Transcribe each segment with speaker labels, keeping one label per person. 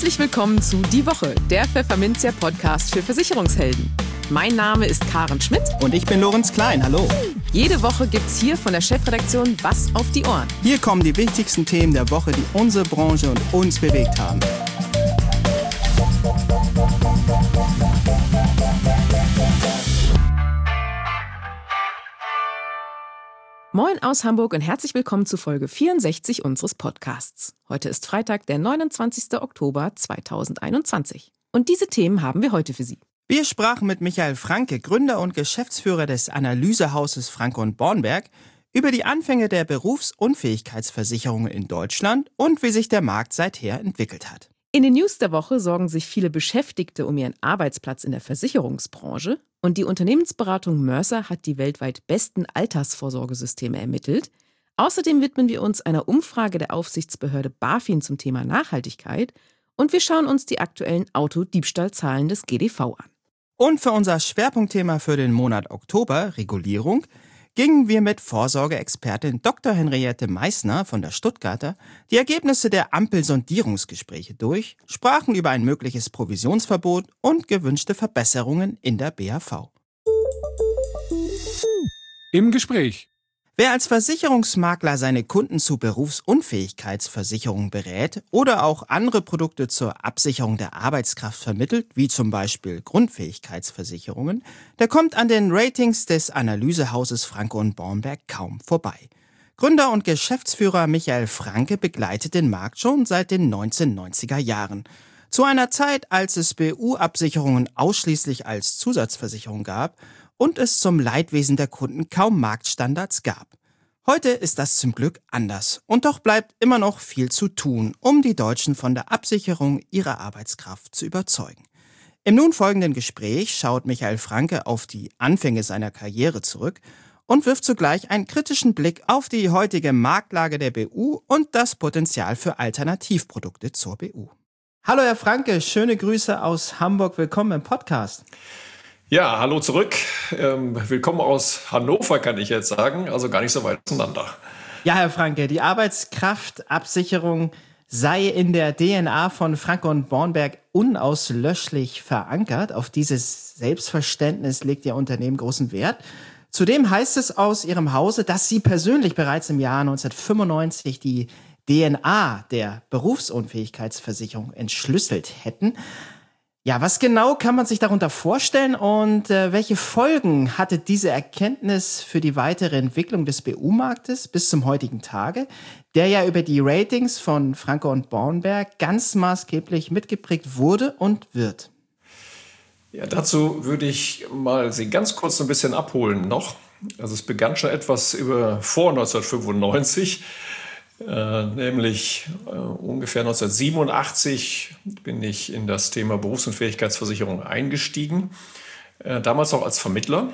Speaker 1: Herzlich willkommen zu Die Woche, der Pfefferminzia-Podcast für Versicherungshelden. Mein Name ist Karen Schmidt.
Speaker 2: Und ich bin Lorenz Klein, hallo.
Speaker 1: Jede Woche gibt's hier von der Chefredaktion was auf die Ohren.
Speaker 2: Hier kommen die wichtigsten Themen der Woche, die unsere Branche und uns bewegt haben.
Speaker 1: Moin aus Hamburg und herzlich willkommen zu Folge 64 unseres Podcasts. Heute ist Freitag, der 29. Oktober 2021. Und diese Themen haben wir heute für Sie.
Speaker 2: Wir sprachen mit Michael Franke, Gründer und Geschäftsführer des Analysehauses Franke & Bornberg, über die Anfänge der Berufsunfähigkeitsversicherungen in Deutschland und wie sich der Markt seither entwickelt hat.
Speaker 1: In den News der Woche sorgen sich viele Beschäftigte um ihren Arbeitsplatz in der Versicherungsbranche und die Unternehmensberatung Mercer hat die weltweit besten Altersvorsorgesysteme ermittelt. Außerdem widmen wir uns einer Umfrage der Aufsichtsbehörde BaFin zum Thema Nachhaltigkeit und wir schauen uns die aktuellen Autodiebstahlzahlen des GDV an.
Speaker 2: Und für unser Schwerpunktthema für den Monat Oktober, Regulierung, gingen wir mit Vorsorgeexpertin Dr. Henriette Meissner von der Stuttgarter die Ergebnisse der Ampel-Sondierungsgespräche durch, sprachen über ein mögliches Provisionsverbot und gewünschte Verbesserungen in der BAV.
Speaker 3: Im Gespräch.
Speaker 2: Wer als Versicherungsmakler seine Kunden zu Berufsunfähigkeitsversicherungen berät oder auch andere Produkte zur Absicherung der Arbeitskraft vermittelt, wie zum Beispiel Grundfähigkeitsversicherungen, der kommt an den Ratings des Analysehauses Franke & Bornberg kaum vorbei. Gründer und Geschäftsführer Michael Franke begleitet den Markt schon seit den 1990er Jahren. Zu einer Zeit, als es BU-Absicherungen ausschließlich als Zusatzversicherung gab und es zum Leidwesen der Kunden kaum Marktstandards gab. Heute ist das zum Glück anders und doch bleibt immer noch viel zu tun, um die Deutschen von der Absicherung ihrer Arbeitskraft zu überzeugen. Im nun folgenden Gespräch schaut Michael Franke auf die Anfänge seiner Karriere zurück und wirft zugleich einen kritischen Blick auf die heutige Marktlage der BU und das Potenzial für Alternativprodukte zur BU. Hallo Herr Franke, schöne Grüße aus Hamburg, willkommen im Podcast.
Speaker 4: Ja, hallo zurück. Willkommen aus Hannover, kann ich jetzt sagen. Also gar nicht so weit auseinander.
Speaker 2: Ja, Herr Franke, die Arbeitskraftabsicherung sei in der DNA von Franke & Bornberg unauslöschlich verankert. Auf dieses Selbstverständnis legt Ihr Unternehmen großen Wert. Zudem heißt es aus Ihrem Hause, dass Sie persönlich bereits im Jahr 1995 die DNA der Berufsunfähigkeitsversicherung entschlüsselt hätten. Ja, was genau kann man sich darunter vorstellen und welche Folgen hatte diese Erkenntnis für die weitere Entwicklung des BU-Marktes bis zum heutigen Tage, der ja über die Ratings von Franke & Bornberg ganz maßgeblich mitgeprägt wurde und wird?
Speaker 4: Ja, dazu würde ich mal Sie ganz kurz ein bisschen abholen noch. Also es begann schon etwas vor 1995. Nämlich ungefähr 1987 bin ich in das Thema Berufsunfähigkeitsversicherung eingestiegen, damals auch als Vermittler.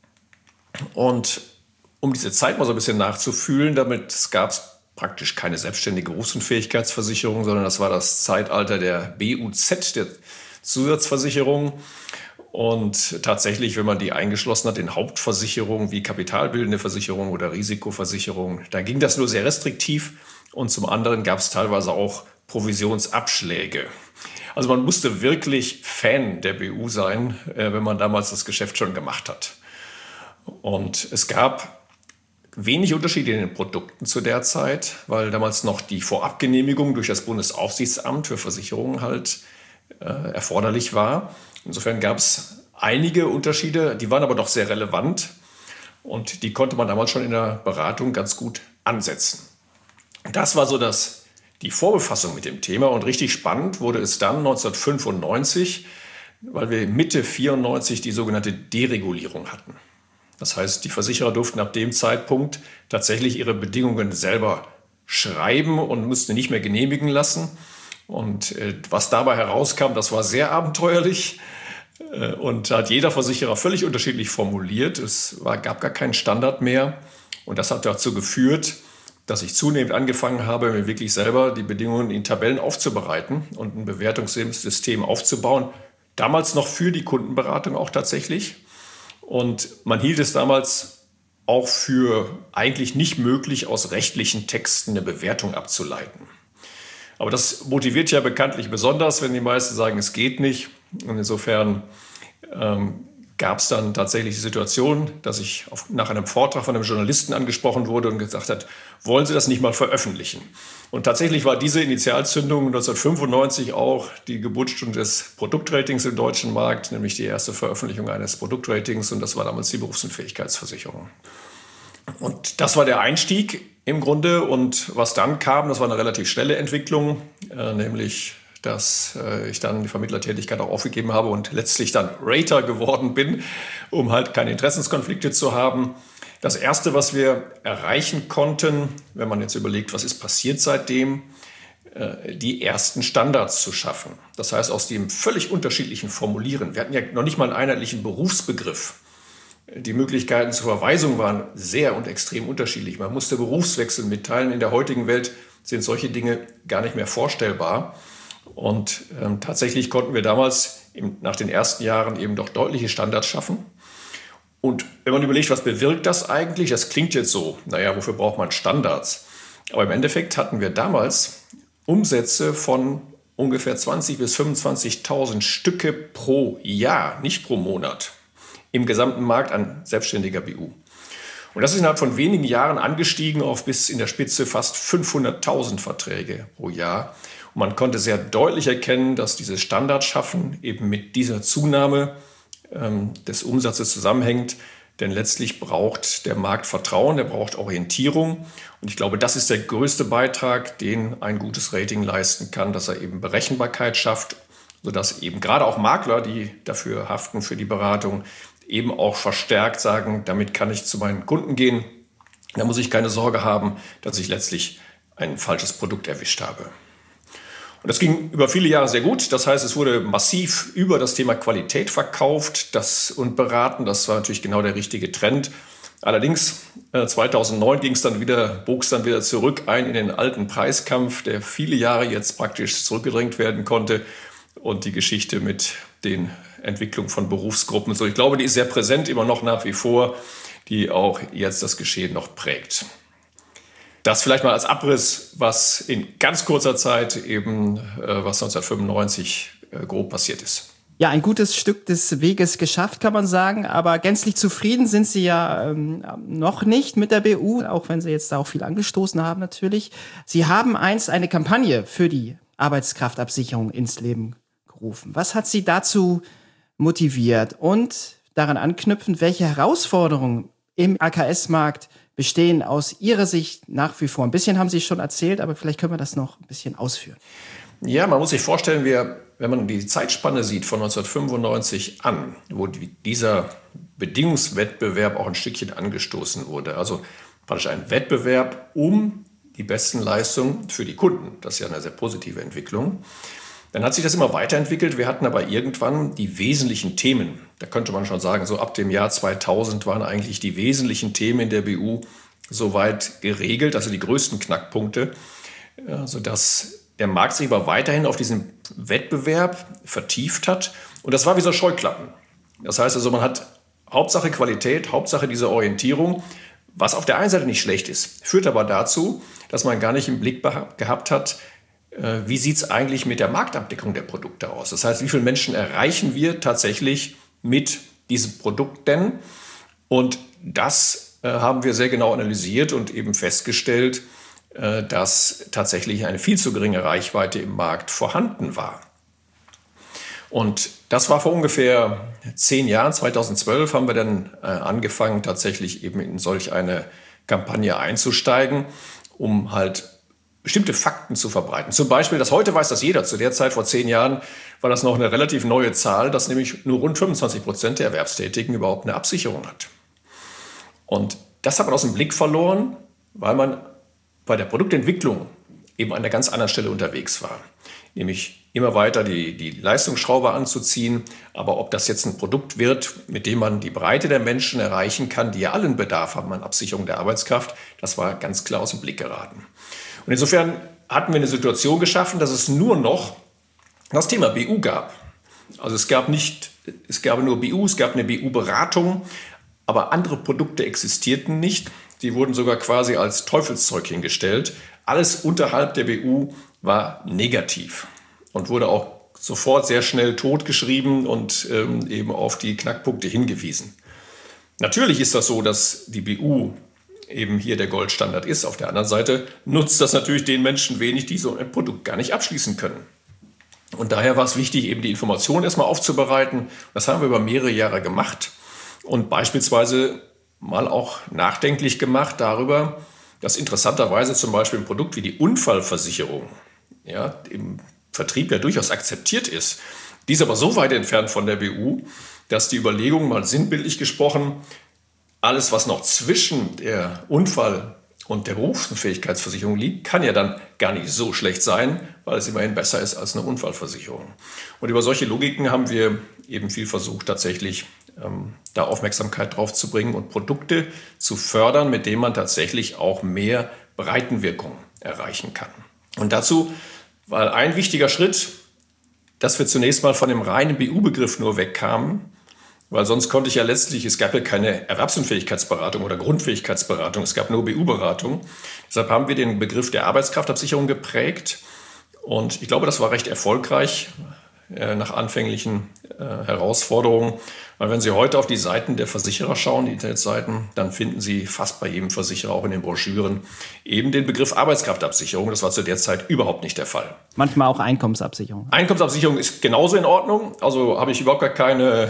Speaker 4: Und um diese Zeit mal so ein bisschen nachzufühlen, damit gab es praktisch keine selbstständige Berufsunfähigkeitsversicherung, sondern das war das Zeitalter der BUZ, der Zusatzversicherung. Und tatsächlich, wenn man die eingeschlossen hat in Hauptversicherungen wie kapitalbildende Versicherung oder Risikoversicherung, da ging das nur sehr restriktiv und zum anderen gab es teilweise auch Provisionsabschläge. Also man musste wirklich Fan der BU sein, wenn man damals das Geschäft schon gemacht hat. Und es gab wenig Unterschiede in den Produkten zu der Zeit, weil damals noch die Vorabgenehmigung durch das Bundesaufsichtsamt für Versicherungen halt erforderlich war. Insofern gab es einige Unterschiede, die waren aber doch sehr relevant und die konnte man damals schon in der Beratung ganz gut ansetzen. Das war so die Vorbefassung mit dem Thema und richtig spannend wurde es dann 1995, weil wir Mitte 1994 die sogenannte Deregulierung hatten. Das heißt, die Versicherer durften ab dem Zeitpunkt tatsächlich ihre Bedingungen selber schreiben und mussten nicht mehr genehmigen lassen. Und was dabei herauskam, das war sehr abenteuerlich und da hat jeder Versicherer völlig unterschiedlich formuliert. Gab gar keinen Standard mehr und das hat dazu geführt, dass ich zunehmend angefangen habe, mir wirklich selber die Bedingungen in Tabellen aufzubereiten und ein Bewertungssystem aufzubauen. Damals noch für die Kundenberatung auch tatsächlich. Und man hielt es damals auch für eigentlich nicht möglich, aus rechtlichen Texten eine Bewertung abzuleiten. Aber das motiviert ja bekanntlich besonders, wenn die meisten sagen, es geht nicht. Und insofern gab es dann tatsächlich die Situation, dass ich nach einem Vortrag von einem Journalisten angesprochen wurde und gesagt hat, wollen Sie das nicht mal veröffentlichen? Und tatsächlich war diese Initialzündung 1995 auch die Geburtsstunde des Produktratings im deutschen Markt, nämlich die erste Veröffentlichung eines Produktratings, und das war damals die Berufsunfähigkeitsversicherung. Und das war der Einstieg im Grunde, und was dann kam, das war eine relativ schnelle Entwicklung, nämlich dass ich dann die Vermittlertätigkeit auch aufgegeben habe und letztlich dann Rater geworden bin, um halt keine Interessenskonflikte zu haben. Das Erste, was wir erreichen konnten, wenn man jetzt überlegt, was ist passiert seitdem, die ersten Standards zu schaffen. Das heißt, aus dem völlig unterschiedlichen Formulieren. Wir hatten ja noch nicht mal einen einheitlichen Berufsbegriff. Die Möglichkeiten zur Verweisung waren sehr und extrem unterschiedlich. Man musste Berufswechsel mitteilen. In der heutigen Welt sind solche Dinge gar nicht mehr vorstellbar. Und tatsächlich konnten wir damals nach den ersten Jahren eben doch deutliche Standards schaffen. Und wenn man überlegt, was bewirkt das eigentlich? Das klingt jetzt so, naja, wofür braucht man Standards? Aber im Endeffekt hatten wir damals Umsätze von ungefähr 20.000 bis 25.000 Stücke pro Jahr, nicht pro Monat, im gesamten Markt an selbstständiger BU. Und das ist innerhalb von wenigen Jahren angestiegen auf bis in der Spitze fast 500.000 Verträge pro Jahr. Und man konnte sehr deutlich erkennen, dass dieses Standardschaffen eben mit dieser Zunahme des Umsatzes zusammenhängt. Denn letztlich braucht der Markt Vertrauen, der braucht Orientierung. Und ich glaube, das ist der größte Beitrag, den ein gutes Rating leisten kann, dass er eben Berechenbarkeit schafft, sodass eben gerade auch Makler, die dafür haften, für die Beratung, eben auch verstärkt sagen, damit kann ich zu meinen Kunden gehen. Da muss ich keine Sorge haben, dass ich letztlich ein falsches Produkt erwischt habe. Und das ging über viele Jahre sehr gut. Das heißt, es wurde massiv über das Thema Qualität verkauft und beraten. Das war natürlich genau der richtige Trend. Allerdings 2009 bog es dann wieder zurück in den alten Preiskampf, der viele Jahre jetzt praktisch zurückgedrängt werden konnte. Und die Geschichte mit den Entwicklungen von Berufsgruppen. So, ich glaube, die ist sehr präsent, immer noch nach wie vor, die auch jetzt das Geschehen noch prägt. Das vielleicht mal als Abriss, was in ganz kurzer Zeit eben, was 1995 grob passiert ist.
Speaker 2: Ja, ein gutes Stück des Weges geschafft, kann man sagen. Aber gänzlich zufrieden sind Sie ja noch nicht mit der BU, auch wenn Sie jetzt da auch viel angestoßen haben natürlich. Sie haben einst eine Kampagne für die Arbeitskraftabsicherung ins Leben gerufen. Was hat Sie dazu motiviert? Und daran anknüpfend, welche Herausforderungen im AKS-Markt bestehen aus Ihrer Sicht nach wie vor? Ein bisschen haben Sie schon erzählt, aber vielleicht können wir das noch ein bisschen ausführen.
Speaker 4: Ja, man muss sich vorstellen, wenn man die Zeitspanne sieht von 1995 an, wo dieser Bedingungswettbewerb auch ein Stückchen angestoßen wurde, also praktisch ein Wettbewerb um die besten Leistungen für die Kunden. Das ist ja eine sehr positive Entwicklung. Dann hat sich das immer weiterentwickelt. Wir hatten aber irgendwann die wesentlichen Themen. Da könnte man schon sagen, so ab dem Jahr 2000 waren eigentlich die wesentlichen Themen in der BU soweit geregelt, also die größten Knackpunkte, sodass der Markt sich aber weiterhin auf diesen Wettbewerb vertieft hat. Und das war wie so Scheuklappen. Das heißt also, man hat Hauptsache Qualität, Hauptsache diese Orientierung, was auf der einen Seite nicht schlecht ist, führt aber dazu, dass man gar nicht im Blick gehabt hat, wie sieht es eigentlich mit der Marktabdeckung der Produkte aus? Das heißt, wie viele Menschen erreichen wir tatsächlich mit diesem Produkt denn? Und das haben wir sehr genau analysiert und eben festgestellt, dass tatsächlich eine viel zu geringe Reichweite im Markt vorhanden war. Und das war vor ungefähr 10 Jahren, 2012, haben wir dann angefangen, tatsächlich eben in solch eine Kampagne einzusteigen, um halt bestimmte Fakten zu verbreiten. Zum Beispiel, dass heute weiß das jeder. Zu der Zeit, vor 10 Jahren, war das noch eine relativ neue Zahl, dass nämlich nur rund 25% der Erwerbstätigen überhaupt eine Absicherung hat. Und das hat man aus dem Blick verloren, weil man bei der Produktentwicklung eben an einer ganz anderen Stelle unterwegs war. Nämlich immer weiter die Leistungsschraube anzuziehen. Aber ob das jetzt ein Produkt wird, mit dem man die Breite der Menschen erreichen kann, die ja allen Bedarf haben an Absicherung der Arbeitskraft, das war ganz klar aus dem Blick geraten. Und insofern hatten wir eine Situation geschaffen, dass es nur noch das Thema BU gab. Also es gab nur BU, es gab eine BU-Beratung, aber andere Produkte existierten nicht. die wurden sogar quasi als Teufelszeug hingestellt. Alles unterhalb der BU war negativ und wurde auch sofort sehr schnell totgeschrieben und eben auf die Knackpunkte hingewiesen. Natürlich ist das so, dass die BU eben hier der Goldstandard ist. Auf der anderen Seite nutzt das natürlich den Menschen wenig, die so ein Produkt gar nicht abschließen können. Und daher war es wichtig, eben die Informationen erstmal aufzubereiten. Das haben wir über mehrere Jahre gemacht und beispielsweise mal auch nachdenklich gemacht darüber, dass interessanterweise zum Beispiel ein Produkt wie die Unfallversicherung im Vertrieb ja durchaus akzeptiert ist. Die ist aber so weit entfernt von der BU, dass die Überlegung, mal sinnbildlich gesprochen, alles, was noch zwischen der Unfall- und der Berufsunfähigkeitsversicherung liegt, kann ja dann gar nicht so schlecht sein, weil es immerhin besser ist als eine Unfallversicherung. Und über solche Logiken haben wir eben viel versucht, tatsächlich da Aufmerksamkeit drauf zu bringen und Produkte zu fördern, mit denen man tatsächlich auch mehr Breitenwirkung erreichen kann. Und dazu war ein wichtiger Schritt, dass wir zunächst mal von dem reinen BU-Begriff nur wegkamen, weil sonst konnte ich ja letztlich, es gab ja keine Erwerbsunfähigkeitsberatung oder Grundfähigkeitsberatung, es gab nur BU-Beratung. Deshalb haben wir den Begriff der Arbeitskraftabsicherung geprägt und ich glaube, das war recht erfolgreich nach anfänglichen Herausforderungen. Weil wenn Sie heute auf die Seiten der Versicherer schauen, die Internetseiten, dann finden Sie fast bei jedem Versicherer, auch in den Broschüren, eben den Begriff Arbeitskraftabsicherung. Das war zu der Zeit überhaupt nicht der Fall.
Speaker 2: Manchmal auch Einkommensabsicherung.
Speaker 4: Einkommensabsicherung ist genauso in Ordnung. Also habe ich überhaupt gar keine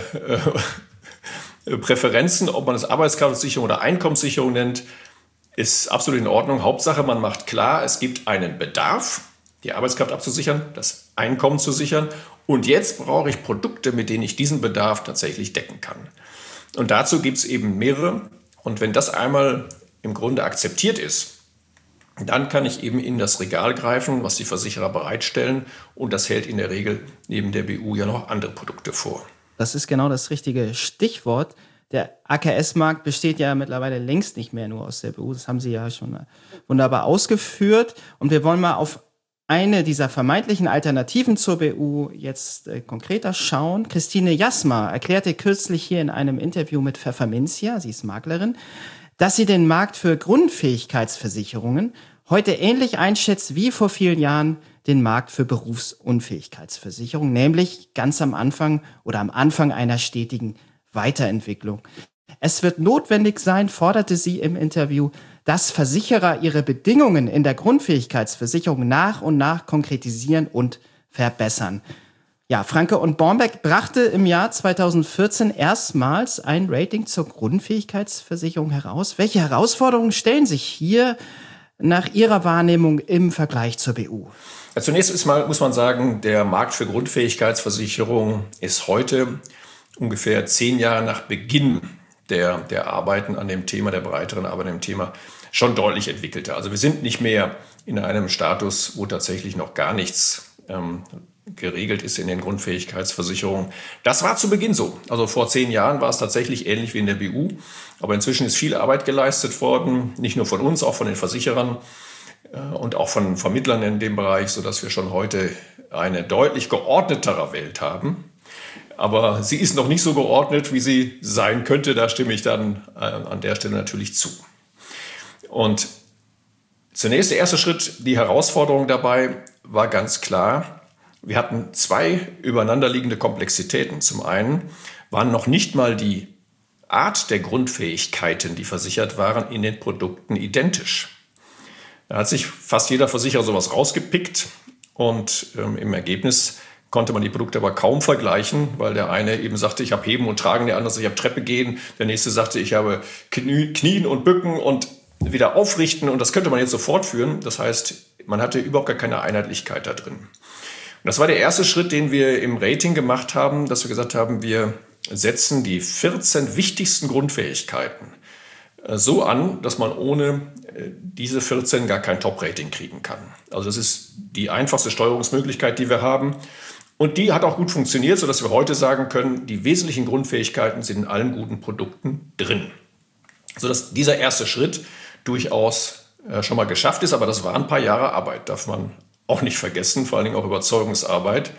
Speaker 4: Präferenzen, ob man es Arbeitskraftabsicherung oder Einkommenssicherung nennt, ist absolut in Ordnung. Hauptsache, man macht klar, es gibt einen Bedarf, die Arbeitskraft abzusichern, das Einkommen zu sichern. Und jetzt brauche ich Produkte, mit denen ich diesen Bedarf tatsächlich decken kann. Und dazu gibt es eben mehrere. Und wenn das einmal im Grunde akzeptiert ist, dann kann ich eben in das Regal greifen, was die Versicherer bereitstellen. Und das hält in der Regel neben der BU ja noch andere Produkte vor.
Speaker 2: Das ist genau das richtige Stichwort. Der AKS-Markt besteht ja mittlerweile längst nicht mehr nur aus der BU. Das haben Sie ja schon wunderbar ausgeführt. Und wir wollen mal auf eine dieser vermeintlichen Alternativen zur BU jetzt konkreter schauen. Christine Jasma erklärte kürzlich hier in einem Interview mit Pfefferminzia, sie ist Maklerin, dass sie den Markt für Grundfähigkeitsversicherungen heute ähnlich einschätzt wie vor vielen Jahren den Markt für Berufsunfähigkeitsversicherungen, nämlich ganz am Anfang oder am Anfang einer stetigen Weiterentwicklung. Es wird notwendig sein, forderte sie im Interview, dass Versicherer ihre Bedingungen in der Grundfähigkeitsversicherung nach und nach konkretisieren und verbessern. Ja, Franke und Bornberg brachte im Jahr 2014 erstmals ein Rating zur Grundfähigkeitsversicherung heraus. Welche Herausforderungen stellen sich hier nach Ihrer Wahrnehmung im Vergleich zur BU?
Speaker 4: Ja, zunächst muss man sagen, der Markt für Grundfähigkeitsversicherung ist heute ungefähr 10 Jahre nach Beginn der Arbeiten an dem Thema, der breiteren Arbeit an dem Thema, schon deutlich entwickelter. Also wir sind nicht mehr in einem Status, wo tatsächlich noch gar nichts geregelt ist in den Grundfähigkeitsversicherungen. Das war zu Beginn so. Also vor 10 Jahren war es tatsächlich ähnlich wie in der BU. Aber inzwischen ist viel Arbeit geleistet worden, nicht nur von uns, auch von den Versicherern und auch von Vermittlern in dem Bereich, sodass wir schon heute eine deutlich geordnetere Welt haben. Aber sie ist noch nicht so geordnet, wie sie sein könnte. Da stimme ich dann an der Stelle natürlich zu. Und zunächst der erste Schritt, die Herausforderung dabei war ganz klar. Wir hatten 2 übereinanderliegende Komplexitäten. Zum einen waren noch nicht mal die Art der Grundfähigkeiten, die versichert waren, in den Produkten identisch. Da hat sich fast jeder Versicherer sowas rausgepickt und im Ergebnis konnte man die Produkte aber kaum vergleichen, weil der eine eben sagte, ich habe Heben und Tragen, der andere sagte, ich habe Treppe gehen, der nächste sagte, ich habe Knien und Bücken und wieder aufrichten und das könnte man jetzt so fortführen. Das heißt, man hatte überhaupt gar keine Einheitlichkeit da drin. Und das war der erste Schritt, den wir im Rating gemacht haben, dass wir gesagt haben, wir setzen die 14 wichtigsten Grundfähigkeiten so an, dass man ohne diese 14 gar kein Top-Rating kriegen kann. Also das ist die einfachste Steuerungsmöglichkeit, die wir haben. Und die hat auch gut funktioniert, sodass wir heute sagen können, die wesentlichen Grundfähigkeiten sind in allen guten Produkten drin. Sodass dieser erste Schritt durchaus schon mal geschafft ist, aber das waren ein paar Jahre Arbeit, darf man auch nicht vergessen, vor allen Dingen auch Überzeugungsarbeit.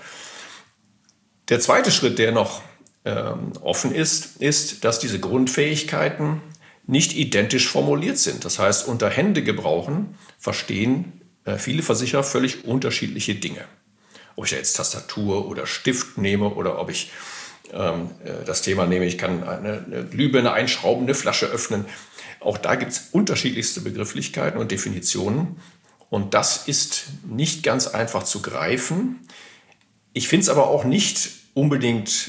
Speaker 4: Der zweite Schritt, der noch offen ist, dass diese Grundfähigkeiten nicht identisch formuliert sind. Das heißt, unter Händegebrauchen verstehen viele Versicherer völlig unterschiedliche Dinge. Ob ich jetzt Tastatur oder Stift nehme oder ob ich das Thema nehme, ich kann eine Glühbirne einschrauben, eine Flasche öffnen. Auch da gibt es unterschiedlichste Begrifflichkeiten und Definitionen. Und das ist nicht ganz einfach zu greifen. Ich finde es aber auch nicht unbedingt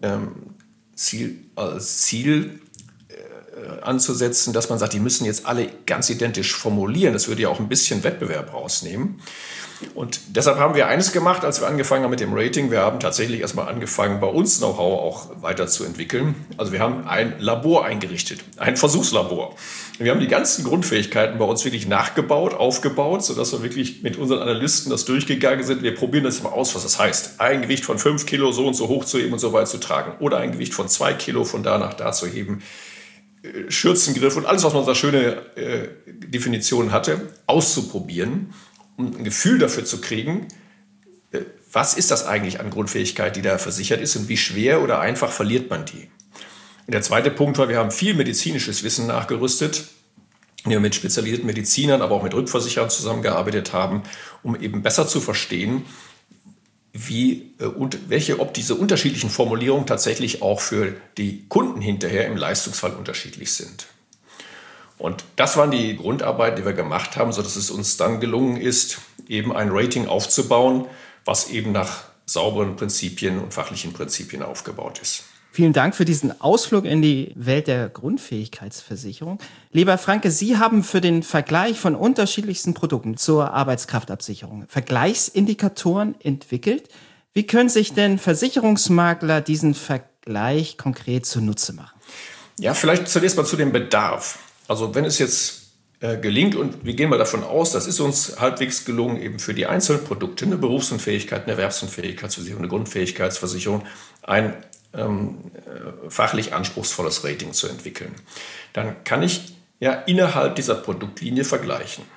Speaker 4: Ziel anzusetzen, dass man sagt, die müssen jetzt alle ganz identisch formulieren. Das würde ja auch ein bisschen Wettbewerb rausnehmen. Und deshalb haben wir eines gemacht, als wir angefangen haben mit dem Rating. Wir haben tatsächlich erstmal angefangen, bei uns Know-how auch weiterzuentwickeln. Also wir haben ein Labor eingerichtet, ein Versuchslabor. Wir haben die ganzen Grundfähigkeiten bei uns wirklich nachgebaut, aufgebaut, sodass wir wirklich mit unseren Analysten das durchgegangen sind. Wir probieren das mal aus, was das heißt. Ein Gewicht von 5 Kilo so und so hoch zu heben und so weit zu tragen. Oder ein Gewicht von 2 Kilo von da nach da zu heben. Schürzengriff und alles, was man so schöne Definitionen hatte, auszuprobieren, um ein Gefühl dafür zu kriegen, was ist das eigentlich an Grundfähigkeit, die da versichert ist und wie schwer oder einfach verliert man die. Und der zweite Punkt war, wir haben viel medizinisches Wissen nachgerüstet, indem wir mit spezialisierten Medizinern, aber auch mit Rückversicherern zusammengearbeitet haben, um eben besser zu verstehen, ob diese unterschiedlichen Formulierungen tatsächlich auch für die Kunden hinterher im Leistungsfall unterschiedlich sind. Und das waren die Grundarbeit, die wir gemacht haben, sodass es uns dann gelungen ist, eben ein Rating aufzubauen, was eben nach sauberen Prinzipien und fachlichen Prinzipien aufgebaut ist.
Speaker 2: Vielen Dank für diesen Ausflug in die Welt der Grundfähigkeitsversicherung. Lieber Franke, Sie haben für den Vergleich von unterschiedlichsten Produkten zur Arbeitskraftabsicherung Vergleichsindikatoren entwickelt. Wie können sich denn Versicherungsmakler diesen Vergleich konkret zunutze machen?
Speaker 4: Ja, vielleicht zunächst mal zu dem Bedarf. Also wenn es jetzt gelingt, und wir gehen mal davon aus, das ist uns halbwegs gelungen, eben für die einzelnen Produkte, eine Berufsunfähigkeit, eine Erwerbsunfähigkeitsversicherung, eine Grundfähigkeitsversicherung, ein fachlich anspruchsvolles Rating zu entwickeln. Dann kann ich ja innerhalb dieser Produktlinie vergleichen.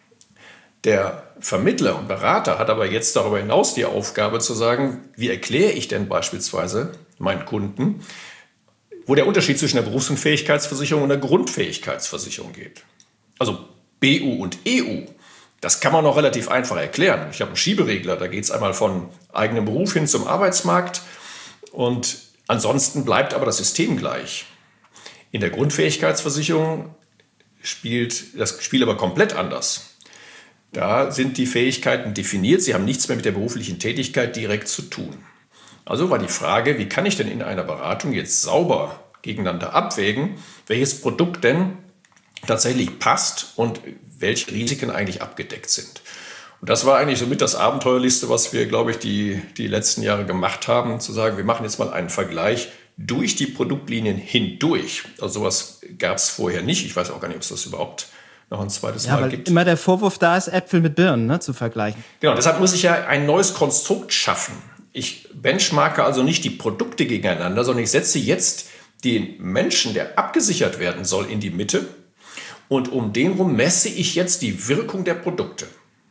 Speaker 4: Der Vermittler und Berater hat aber jetzt darüber hinaus die Aufgabe zu sagen, wie erkläre ich denn beispielsweise meinen Kunden, wo der Unterschied zwischen der Berufsunfähigkeitsversicherung und der Grundfähigkeitsversicherung geht. Also BU und EU, das kann man noch relativ einfach erklären. Ich habe einen Schieberegler, da geht es einmal von eigenem Beruf hin zum Arbeitsmarkt und ansonsten bleibt aber das System gleich. In der Grundfähigkeitsversicherung spielt das Spiel aber komplett anders. Da sind die Fähigkeiten definiert, sie haben nichts mehr mit der beruflichen Tätigkeit direkt zu tun. Also war die Frage, wie kann ich denn in einer Beratung jetzt sauber gegeneinander abwägen, welches Produkt denn tatsächlich passt und welche Risiken eigentlich abgedeckt sind. Und das war eigentlich somit das Abenteuerlichste, was wir, glaube ich, die letzten Jahre gemacht haben, zu sagen, wir machen jetzt mal einen Vergleich durch die Produktlinien hindurch. Also sowas gab es vorher nicht. Ich weiß auch gar nicht, ob es das überhaupt noch ein zweites Mal gibt.
Speaker 2: Immer der Vorwurf da ist, Äpfel mit Birnen zu vergleichen.
Speaker 4: Genau, deshalb muss ich ja ein neues Konstrukt schaffen. Ich benchmarke also nicht die Produkte gegeneinander, sondern ich setze jetzt den Menschen, der abgesichert werden soll, in die Mitte. Und um den herum messe ich jetzt die Wirkung der Produkte.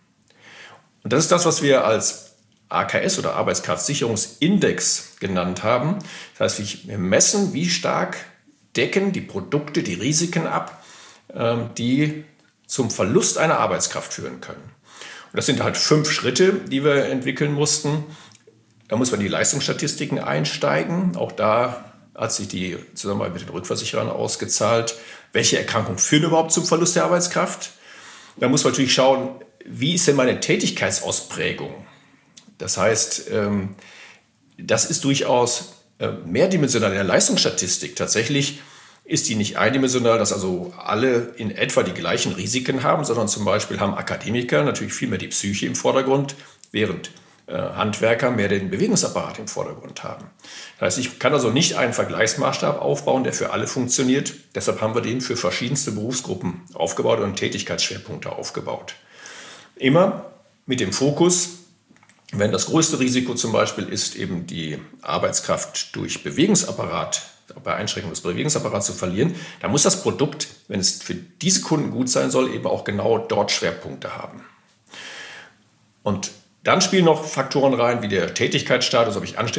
Speaker 4: Und das ist das, was wir als AKS oder Arbeitskraftsicherungsindex genannt haben. Das heißt, wir messen, wie stark decken die Produkte die Risiken ab, die zum Verlust einer Arbeitskraft führen können. Und das sind halt 5 Schritte, die wir entwickeln mussten. Da muss man in die Leistungsstatistiken einsteigen. Auch da hat sich die Zusammenarbeit mit den Rückversicherern ausgezahlt. Welche Erkrankungen führen überhaupt zum Verlust der Arbeitskraft? Da muss man natürlich schauen, wie ist denn meine Tätigkeitsausprägung? Das heißt, das ist durchaus mehrdimensional in der Leistungsstatistik. Tatsächlich ist die nicht eindimensional, dass also alle in etwa die gleichen Risiken haben, sondern zum Beispiel haben Akademiker natürlich viel mehr die Psyche im Vordergrund, während Handwerker mehr den Bewegungsapparat im Vordergrund haben. Das heißt, ich kann also nicht einen Vergleichsmaßstab aufbauen, der für alle funktioniert. Deshalb haben wir den für verschiedenste Berufsgruppen aufgebaut und Tätigkeitsschwerpunkte aufgebaut. Immer mit dem Fokus, wenn das größte Risiko zum Beispiel ist, eben die Arbeitskraft durch Bewegungsapparat, bei Einschränkung des Bewegungsapparats zu verlieren, dann muss das Produkt, wenn es für diese Kunden gut sein soll, eben auch genau dort Schwerpunkte haben. Und dann spielen noch Faktoren rein, wie der Tätigkeitsstatus, ob ich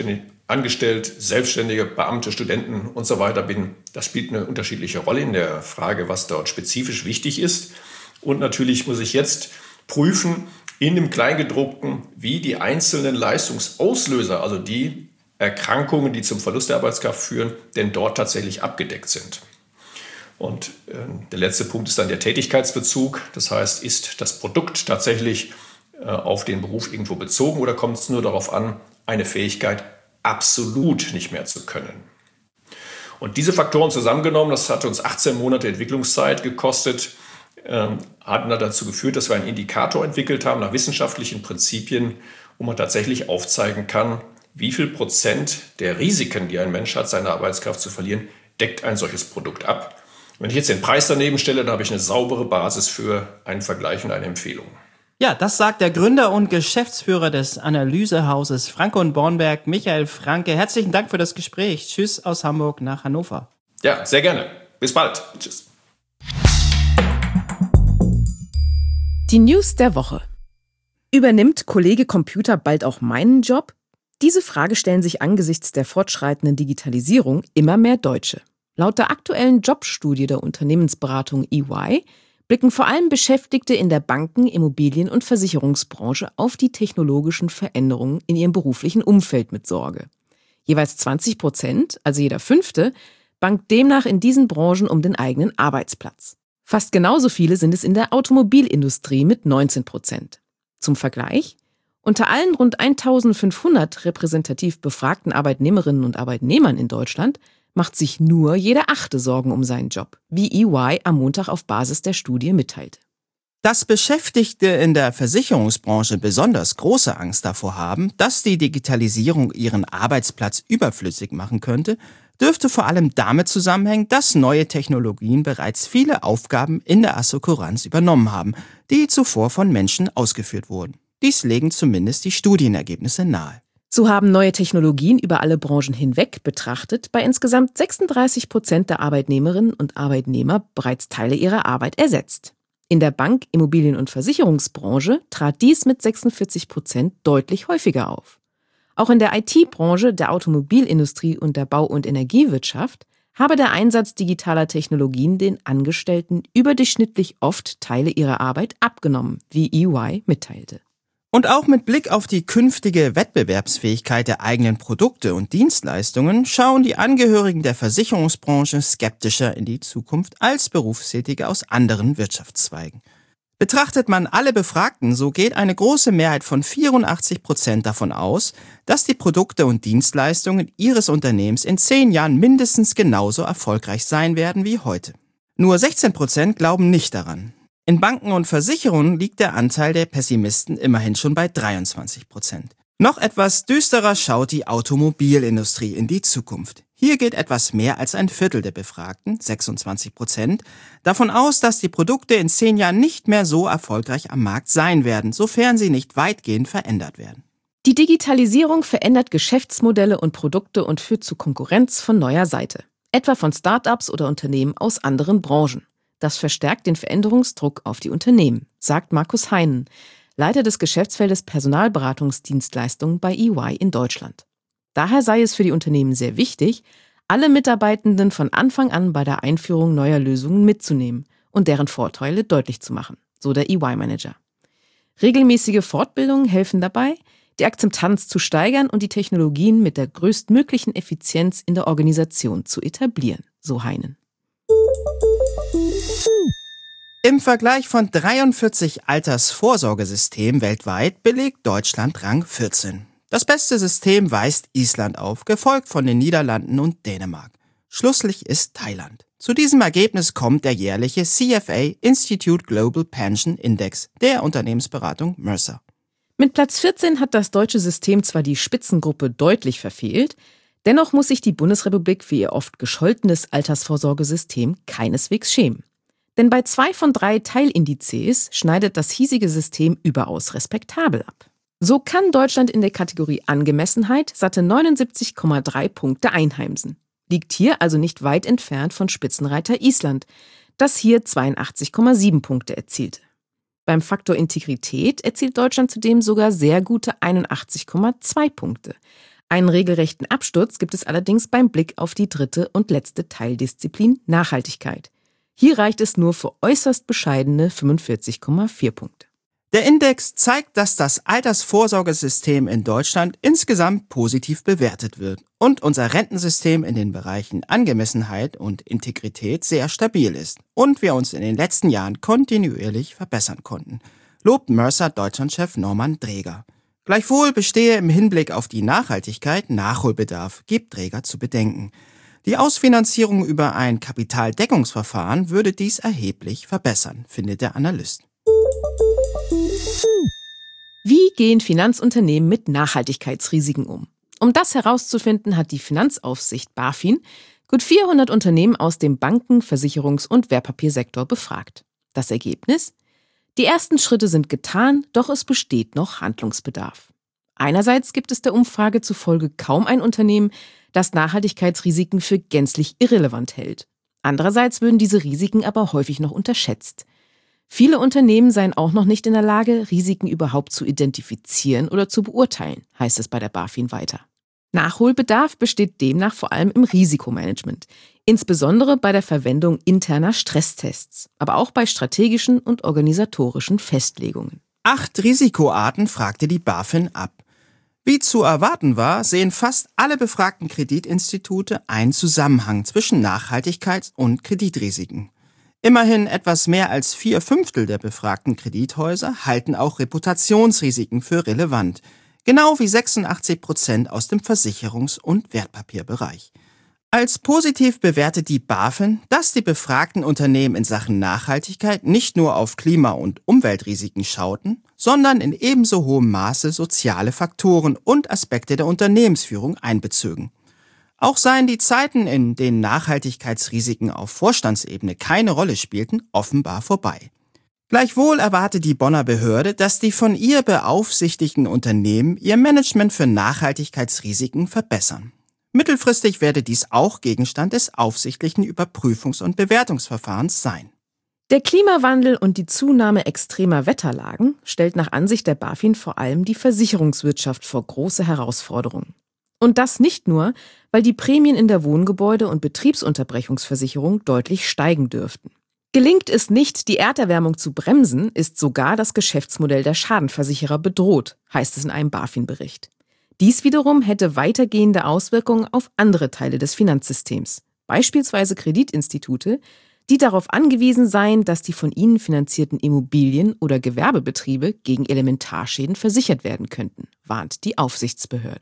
Speaker 4: angestellt, Selbstständige, Beamte, Studenten und so weiter bin, das spielt eine unterschiedliche Rolle in der Frage, was dort spezifisch wichtig ist. Und natürlich muss ich jetzt prüfen in dem Kleingedruckten, wie die einzelnen Leistungsauslöser, also die Erkrankungen, die zum Verlust der Arbeitskraft führen, denn dort tatsächlich abgedeckt sind. Und der letzte Punkt ist dann der Tätigkeitsbezug. Das heißt, ist das Produkt tatsächlich auf den Beruf irgendwo bezogen oder kommt es nur darauf an, eine Fähigkeit absolut nicht mehr zu können? Und diese Faktoren zusammengenommen, das hat uns 18 Monate Entwicklungszeit gekostet, hatten dazu geführt, dass wir einen Indikator entwickelt haben nach wissenschaftlichen Prinzipien, wo man tatsächlich aufzeigen kann, wie viel Prozent der Risiken, die ein Mensch hat, seine Arbeitskraft zu verlieren, deckt ein solches Produkt ab. Wenn ich jetzt den Preis daneben stelle, dann habe ich eine saubere Basis für einen Vergleich und eine Empfehlung.
Speaker 2: Ja, das sagt der Gründer und Geschäftsführer des Analysehauses Franke & Bornberg, Michael Franke. Herzlichen Dank für das Gespräch. Tschüss aus Hamburg nach Hannover.
Speaker 4: Ja, sehr gerne. Bis bald. Tschüss.
Speaker 1: Die News der Woche. Übernimmt Kollege Computer bald auch meinen Job? Diese Frage stellen sich angesichts der fortschreitenden Digitalisierung immer mehr Deutsche. Laut der aktuellen Jobstudie der Unternehmensberatung EY blicken vor allem Beschäftigte in der Banken-, Immobilien- und Versicherungsbranche auf die technologischen Veränderungen in ihrem beruflichen Umfeld mit Sorge. Jeweils 20%, also jeder Fünfte, bangt demnach in diesen Branchen um den eigenen Arbeitsplatz. Fast genauso viele sind es in der Automobilindustrie mit 19%. Zum Vergleich: Unter allen rund 1500 repräsentativ befragten Arbeitnehmerinnen und Arbeitnehmern in Deutschland macht sich nur jeder Achte Sorgen um seinen Job, wie EY am Montag auf Basis der Studie mitteilte.
Speaker 2: Dass Beschäftigte in der Versicherungsbranche besonders große Angst davor haben, dass die Digitalisierung ihren Arbeitsplatz überflüssig machen könnte, dürfte vor allem damit zusammenhängen, dass neue Technologien bereits viele Aufgaben in der Assekuranz übernommen haben, die zuvor von Menschen ausgeführt wurden. Dies legen zumindest die Studienergebnisse nahe.
Speaker 1: So haben neue Technologien über alle Branchen hinweg betrachtet bei insgesamt 36% der Arbeitnehmerinnen und Arbeitnehmer bereits Teile ihrer Arbeit ersetzt. In der Bank-, Immobilien- und Versicherungsbranche trat dies mit 46% deutlich häufiger auf. Auch in der IT-Branche, der Automobilindustrie und der Bau- und Energiewirtschaft habe der Einsatz digitaler Technologien den Angestellten überdurchschnittlich oft Teile ihrer Arbeit abgenommen, wie EY mitteilte.
Speaker 2: Und auch mit Blick auf die künftige Wettbewerbsfähigkeit der eigenen Produkte und Dienstleistungen schauen die Angehörigen der Versicherungsbranche skeptischer in die Zukunft als Berufstätige aus anderen Wirtschaftszweigen. Betrachtet man alle Befragten, so geht eine große Mehrheit von 84% davon aus, dass die Produkte und Dienstleistungen ihres Unternehmens in 10 Jahren mindestens genauso erfolgreich sein werden wie heute. Nur 16% glauben nicht daran. In Banken und Versicherungen liegt der Anteil der Pessimisten immerhin schon bei 23%. Noch etwas düsterer schaut die Automobilindustrie in die Zukunft. Hier geht etwas mehr als ein Viertel der Befragten, 26%, davon aus, dass die Produkte in 10 Jahren nicht mehr so erfolgreich am Markt sein werden, sofern sie nicht weitgehend verändert werden.
Speaker 1: Die Digitalisierung verändert Geschäftsmodelle und Produkte und führt zu Konkurrenz von neuer Seite, etwa von Start-ups oder Unternehmen aus anderen Branchen. Das verstärkt den Veränderungsdruck auf die Unternehmen, sagt Markus Heinen, Leiter des Geschäftsfeldes Personalberatungsdienstleistungen bei EY in Deutschland. Daher sei es für die Unternehmen sehr wichtig, alle Mitarbeitenden von Anfang an bei der Einführung neuer Lösungen mitzunehmen und deren Vorteile deutlich zu machen, so der EY-Manager. Regelmäßige Fortbildungen helfen dabei, die Akzeptanz zu steigern und die Technologien mit der größtmöglichen Effizienz in der Organisation zu etablieren, so Heinen.
Speaker 2: Im Vergleich von 43 Altersvorsorgesystemen weltweit belegt Deutschland Rang 14. Das beste System weist Island auf, gefolgt von den Niederlanden und Dänemark. Schlusslich ist Thailand. Zu diesem Ergebnis kommt der jährliche CFA Institute Global Pension Index der Unternehmensberatung Mercer.
Speaker 1: Mit Platz 14 hat das deutsche System zwar die Spitzengruppe deutlich verfehlt, dennoch muss sich die Bundesrepublik für ihr oft gescholtenes Altersvorsorgesystem keineswegs schämen. Denn bei 2 von 3 Teilindizes schneidet das hiesige System überaus respektabel ab. So kann Deutschland in der Kategorie Angemessenheit satte 79,3 Punkte einheimsen. Liegt hier also nicht weit entfernt von Spitzenreiter Island, das hier 82,7 Punkte erzielte. Beim Faktor Integrität erzielt Deutschland zudem sogar sehr gute 81,2 Punkte. Einen regelrechten Absturz gibt es allerdings beim Blick auf die dritte und letzte Teildisziplin Nachhaltigkeit. Hier reicht es nur für äußerst bescheidene 45,4 Punkte.
Speaker 2: Der Index zeigt, dass das Altersvorsorgesystem in Deutschland insgesamt positiv bewertet wird und unser Rentensystem in den Bereichen Angemessenheit und Integrität sehr stabil ist und wir uns in den letzten Jahren kontinuierlich verbessern konnten, lobt Mercer Deutschlandchef Norman Dräger. Gleichwohl bestehe im Hinblick auf die Nachhaltigkeit Nachholbedarf, gibt Dräger zu bedenken. Die Ausfinanzierung über ein Kapitaldeckungsverfahren würde dies erheblich verbessern, findet der Analyst.
Speaker 1: Wie gehen Finanzunternehmen mit Nachhaltigkeitsrisiken um? Um das herauszufinden, hat die Finanzaufsicht BaFin gut 400 Unternehmen aus dem Banken-, Versicherungs- und Wertpapiersektor befragt. Das Ergebnis? Die ersten Schritte sind getan, doch es besteht noch Handlungsbedarf. Einerseits gibt es der Umfrage zufolge kaum ein Unternehmen, das Nachhaltigkeitsrisiken für gänzlich irrelevant hält. Andererseits würden diese Risiken aber häufig noch unterschätzt. Viele Unternehmen seien auch noch nicht in der Lage, Risiken überhaupt zu identifizieren oder zu beurteilen, heißt es bei der BaFin weiter. Nachholbedarf besteht demnach vor allem im Risikomanagement, insbesondere bei der Verwendung interner Stresstests, aber auch bei strategischen und organisatorischen Festlegungen.
Speaker 2: 8 Risikoarten fragte die BaFin ab. Wie zu erwarten war, sehen fast alle befragten Kreditinstitute einen Zusammenhang zwischen Nachhaltigkeits- und Kreditrisiken. Immerhin etwas mehr als 4/5 der befragten Kredithäuser halten auch Reputationsrisiken für relevant, genau wie 86% aus dem Versicherungs- und Wertpapierbereich. Als positiv bewertet die BaFin, dass die befragten Unternehmen in Sachen Nachhaltigkeit nicht nur auf Klima- und Umweltrisiken schauten, sondern in ebenso hohem Maße soziale Faktoren und Aspekte der Unternehmensführung einbezogen. Auch seien die Zeiten, in denen Nachhaltigkeitsrisiken auf Vorstandsebene keine Rolle spielten, offenbar vorbei. Gleichwohl erwartet die Bonner Behörde, dass die von ihr beaufsichtigten Unternehmen ihr Management für Nachhaltigkeitsrisiken verbessern. Mittelfristig werde dies auch Gegenstand des aufsichtlichen Überprüfungs- und Bewertungsverfahrens sein.
Speaker 1: Der Klimawandel und die Zunahme extremer Wetterlagen stellt nach Ansicht der BaFin vor allem die Versicherungswirtschaft vor große Herausforderungen. Und das nicht nur, weil die Prämien in der Wohngebäude- und Betriebsunterbrechungsversicherung deutlich steigen dürften. Gelingt es nicht, die Erderwärmung zu bremsen, ist sogar das Geschäftsmodell der Schadenversicherer bedroht, heißt es in einem BaFin-Bericht. Dies wiederum hätte weitergehende Auswirkungen auf andere Teile des Finanzsystems, beispielsweise Kreditinstitute, die darauf angewiesen seien, dass die von ihnen finanzierten Immobilien- oder Gewerbebetriebe gegen Elementarschäden versichert werden könnten, warnt die Aufsichtsbehörde.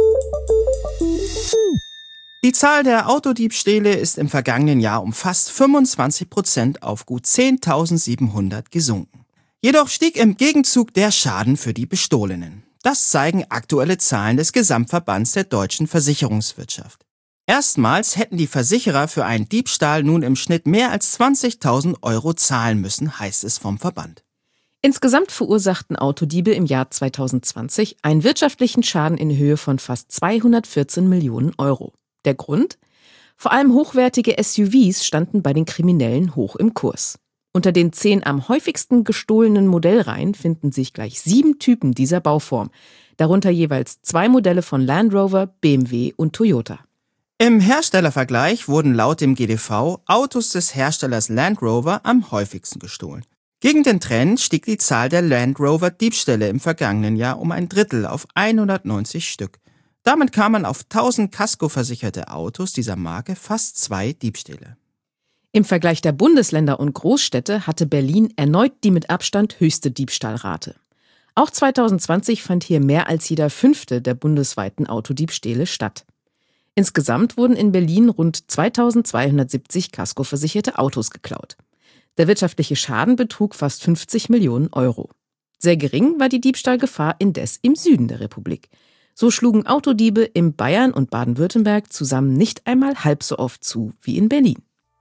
Speaker 2: Die Zahl der Autodiebstähle ist im vergangenen Jahr um fast 25% auf gut 10.700 gesunken. Jedoch stieg im Gegenzug der Schaden für die Bestohlenen. Das zeigen aktuelle Zahlen des Gesamtverbands der deutschen Versicherungswirtschaft. Erstmals hätten die Versicherer für einen Diebstahl nun im Schnitt mehr als 20.000 € zahlen müssen, heißt es vom Verband.
Speaker 1: Insgesamt verursachten Autodiebe im Jahr 2020 einen wirtschaftlichen Schaden in Höhe von fast 214 Millionen €. Der Grund? Vor allem hochwertige SUVs standen bei den Kriminellen hoch im Kurs. Unter den 10 am häufigsten gestohlenen Modellreihen finden sich gleich 7 Typen dieser Bauform, darunter jeweils 2 Modelle von Land Rover, BMW und Toyota.
Speaker 2: Im Herstellervergleich wurden laut dem GDV Autos des Herstellers Land Rover am häufigsten gestohlen. Gegen den Trend stieg die Zahl der Land Rover Diebstähle im vergangenen Jahr um ein Drittel auf 190 Stück. Damit kam man auf 1000 kaskoversicherte Autos dieser Marke fast 2 Diebstähle.
Speaker 1: Im Vergleich der Bundesländer und Großstädte hatte Berlin erneut die mit Abstand höchste Diebstahlrate. Auch 2020 fand hier mehr als jeder 5. der bundesweiten Autodiebstähle statt. Insgesamt wurden in Berlin rund 2270 kaskoversicherte Autos geklaut. Der wirtschaftliche Schaden betrug fast 50 Millionen €. Sehr gering war die Diebstahlgefahr indes im Süden der Republik. So schlugen Autodiebe in Bayern und Baden-Württemberg zusammen nicht einmal halb so oft zu wie in Berlin.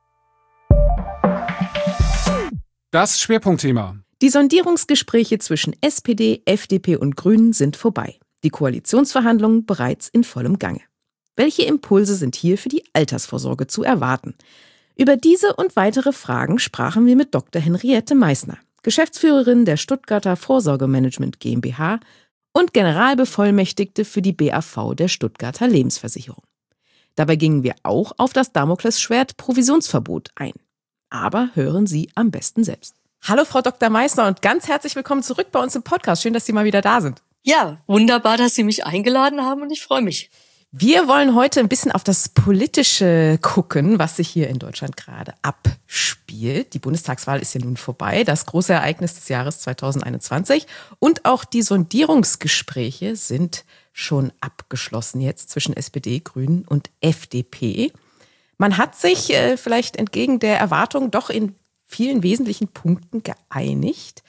Speaker 3: Das Schwerpunktthema.
Speaker 1: Die Sondierungsgespräche zwischen SPD, FDP und Grünen sind vorbei. Die Koalitionsverhandlungen bereits in vollem Gange. Welche Impulse sind hier für die Altersvorsorge zu erwarten? Über diese und weitere Fragen sprachen wir mit Dr. Henriette Meissner, Geschäftsführerin der Stuttgarter Vorsorgemanagement GmbH und Generalbevollmächtigte für die BAV der Stuttgarter Lebensversicherung. Dabei gingen wir auch auf das Damoklesschwert Provisionsverbot ein. Aber hören Sie am besten selbst. Hallo Frau Dr. Meissner und ganz herzlich willkommen zurück bei uns im Podcast. Schön, dass Sie mal wieder da sind.
Speaker 5: Ja, wunderbar, dass Sie mich eingeladen haben und ich freue mich.
Speaker 1: Wir wollen heute ein bisschen auf das Politische gucken, was sich hier in Deutschland gerade abspielt. Die Bundestagswahl ist ja nun vorbei, das große Ereignis des Jahres 2021. Und auch die Sondierungsgespräche sind schon abgeschlossen jetzt zwischen SPD, Grünen und FDP. Man hat sich vielleicht entgegen der Erwartung doch in vielen wesentlichen Punkten geeinigt.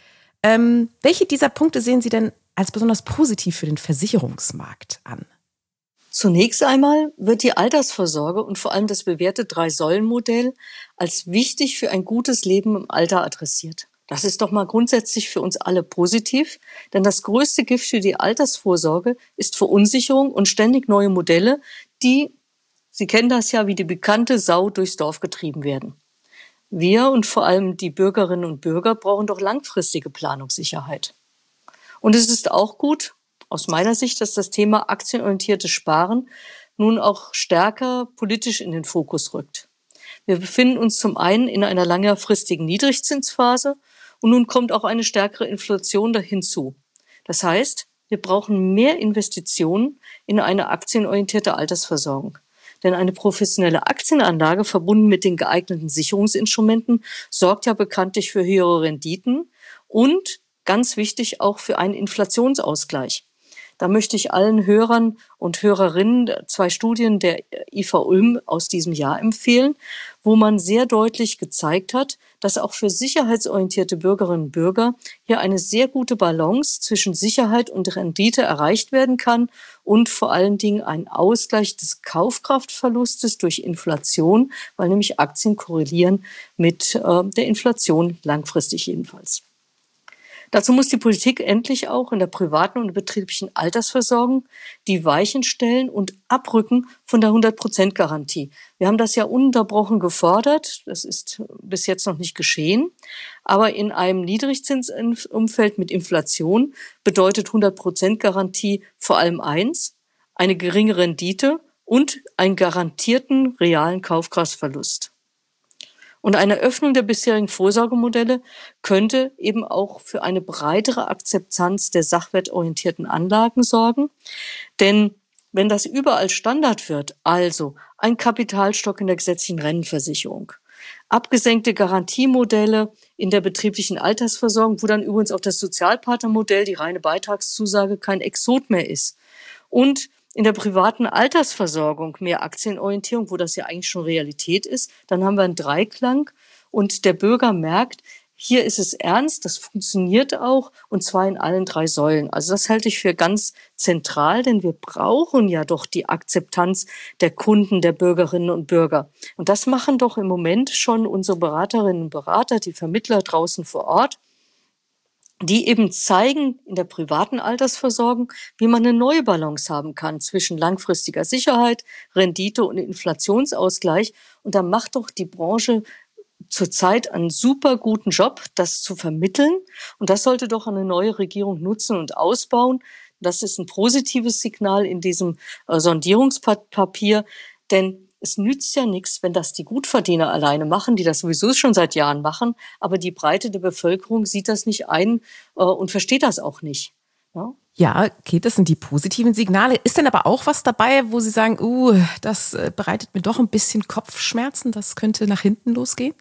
Speaker 1: Welche dieser Punkte sehen Sie denn als besonders positiv für den Versicherungsmarkt an?
Speaker 5: Zunächst einmal wird die Altersvorsorge und vor allem das bewährte Drei-Säulen-Modell als wichtig für ein gutes Leben im Alter adressiert. Das ist doch mal grundsätzlich für uns alle positiv, denn das größte Gift für die Altersvorsorge ist Verunsicherung und ständig neue Modelle, die, Sie kennen das ja, wie die bekannte Sau durchs Dorf getrieben werden. Wir und vor allem die Bürgerinnen und Bürger brauchen doch langfristige Planungssicherheit. Und es ist auch gut, aus meiner Sicht, dass das Thema aktienorientiertes Sparen nun auch stärker politisch in den Fokus rückt. Wir befinden uns zum einen in einer längerfristigen Niedrigzinsphase und nun kommt auch eine stärkere Inflation hinzu. Das heißt, wir brauchen mehr Investitionen in eine aktienorientierte Altersversorgung. Denn eine professionelle Aktienanlage verbunden mit den geeigneten Sicherungsinstrumenten sorgt ja bekanntlich für höhere Renditen und ganz wichtig auch für einen Inflationsausgleich. Da möchte ich allen Hörern und Hörerinnen 2 Studien der IV Ulm aus diesem Jahr empfehlen, wo man sehr deutlich gezeigt hat, dass auch für sicherheitsorientierte Bürgerinnen und Bürger hier eine sehr gute Balance zwischen Sicherheit und Rendite erreicht werden kann und vor allen Dingen ein Ausgleich des Kaufkraftverlustes durch Inflation, weil nämlich Aktien korrelieren mit der Inflation langfristig jedenfalls. Dazu muss die Politik endlich auch in der privaten und betrieblichen Altersversorgung die Weichen stellen und abrücken von der 100%-Garantie. Wir haben das ja ununterbrochen gefordert. Das ist bis jetzt noch nicht geschehen. Aber in einem Niedrigzinsumfeld mit Inflation bedeutet 100%-Garantie vor allem eins: eine geringe Rendite und einen garantierten realen Kaufkraftverlust. Und eine Öffnung der bisherigen Vorsorgemodelle könnte eben auch für eine breitere Akzeptanz der sachwertorientierten Anlagen sorgen. Denn wenn das überall Standard wird, also ein Kapitalstock in der gesetzlichen Rentenversicherung, abgesenkte Garantiemodelle in der betrieblichen Altersversorgung, wo dann übrigens auch das Sozialpartnermodell, die reine Beitragszusage, kein Exot mehr ist, und in der privaten Altersversorgung mehr Aktienorientierung, wo das ja eigentlich schon Realität ist, dann haben wir einen Dreiklang und der Bürger merkt, hier ist es ernst, das funktioniert auch und zwar in allen 3 Säulen. Also das halte ich für ganz zentral, denn wir brauchen ja doch die Akzeptanz der Kunden, der Bürgerinnen und Bürger. Und das machen doch im Moment schon unsere Beraterinnen und Berater, die Vermittler draußen vor Ort, die eben zeigen in der privaten Altersversorgung, wie man eine neue Balance haben kann zwischen langfristiger Sicherheit, Rendite und Inflationsausgleich. Und da macht doch die Branche zurzeit einen super guten Job, das zu vermitteln. Und das sollte doch eine neue Regierung nutzen und ausbauen. Das ist ein positives Signal in diesem Sondierungspapier, denn es nützt ja nichts, wenn das die Gutverdiener alleine machen, die das sowieso schon seit Jahren machen, aber die Breite der Bevölkerung sieht das nicht ein und versteht das auch nicht.
Speaker 1: Ja, okay, das sind die positiven Signale. Ist denn aber auch was dabei, wo Sie sagen, das bereitet mir doch ein bisschen Kopfschmerzen, das könnte nach hinten losgehen?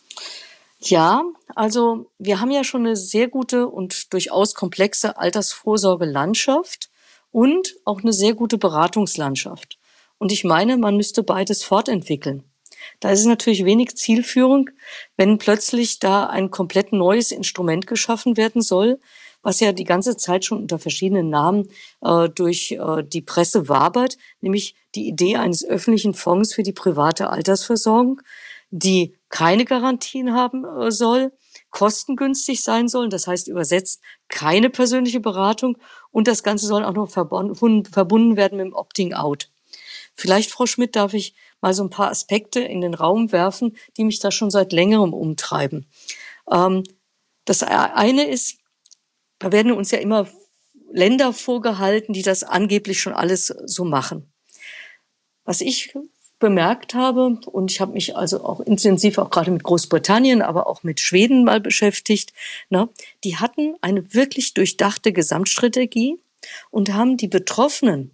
Speaker 5: Ja, also wir haben ja schon eine sehr gute und durchaus komplexe Altersvorsorgelandschaft und auch eine sehr gute Beratungslandschaft. Und ich meine, man müsste beides fortentwickeln. Da ist es natürlich wenig zielführend, wenn plötzlich da ein komplett neues Instrument geschaffen werden soll, was ja die ganze Zeit schon unter verschiedenen Namen durch die Presse wabert, nämlich die Idee eines öffentlichen Fonds für die private Altersversorgung, die keine Garantien haben soll, kostengünstig sein soll, das heißt übersetzt keine persönliche Beratung und das Ganze soll auch noch verbunden werden mit dem Opting-out. Vielleicht, Frau Schmidt, darf ich mal so ein paar Aspekte in den Raum werfen, die mich da schon seit längerem umtreiben. Das eine ist, da werden uns ja immer Länder vorgehalten, die das angeblich schon alles so machen. Was ich bemerkt habe, und ich habe mich also auch intensiv auch gerade mit Großbritannien, aber auch mit Schweden mal beschäftigt, die hatten eine wirklich durchdachte Gesamtstrategie und haben die Betroffenen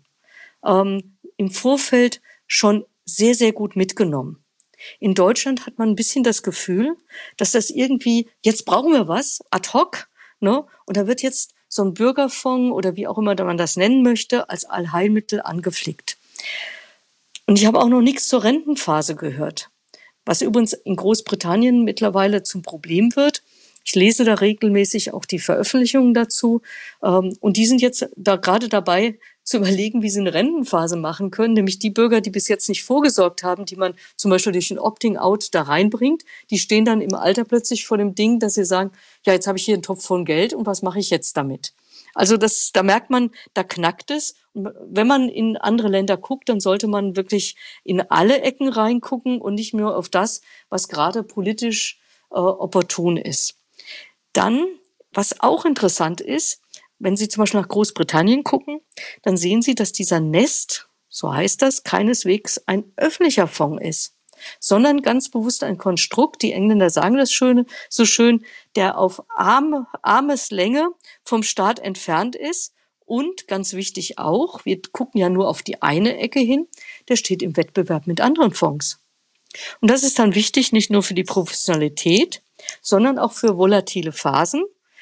Speaker 5: im Vorfeld schon sehr, sehr gut mitgenommen. In Deutschland hat man ein bisschen das Gefühl, dass das irgendwie, jetzt brauchen wir was, ad hoc, und da wird jetzt so ein Bürgerfonds oder wie auch immer man das nennen möchte, als Allheilmittel angeflickt. Und ich habe auch noch nichts zur Rentenphase gehört, was übrigens in Großbritannien mittlerweile zum Problem wird. Ich lese da regelmäßig auch die Veröffentlichungen dazu. Und die sind jetzt da gerade dabei zu überlegen, wie sie eine Rentenphase machen können. Nämlich die Bürger, die bis jetzt nicht vorgesorgt haben, die man zum Beispiel durch ein Opting-out da reinbringt, die stehen dann im Alter plötzlich vor dem Ding, dass sie sagen, ja, jetzt habe ich hier einen Topf von Geld und was mache ich jetzt damit? Also da merkt man, da knackt es. Und wenn man in andere Länder guckt, dann sollte man wirklich in alle Ecken reingucken und nicht nur auf das, was gerade politisch opportun ist. Dann, was auch interessant ist, wenn Sie zum Beispiel nach Großbritannien gucken, dann sehen Sie, dass dieser Nest, so heißt das, keineswegs ein öffentlicher Fonds ist, sondern ganz bewusst ein Konstrukt, die Engländer sagen das so schön, der auf Armeslänge vom Staat entfernt ist und, ganz wichtig auch, wir gucken ja nur auf die eine Ecke hin, der steht im Wettbewerb mit anderen Fonds. Und das ist dann wichtig, nicht nur für die Professionalität, sondern auch für volatile Phasen,